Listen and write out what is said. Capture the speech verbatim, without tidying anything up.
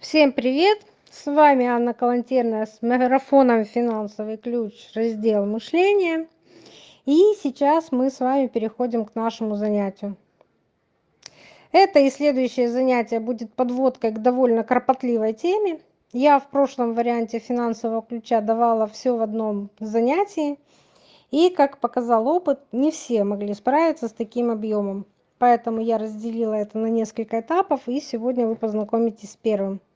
Всем привет! С вами Анна Калантерная с марафоном «Финансовый ключ», раздел «Мышление». И сейчас мы с вами переходим к нашему занятию. Это и следующее занятие будет подводкой к довольно кропотливой теме. Я в прошлом варианте «Финансового ключа» давала все в одном занятии. И, как показал опыт, не все могли справиться с таким объемом. Поэтому я разделила это на несколько этапов, и сегодня вы познакомитесь с первым.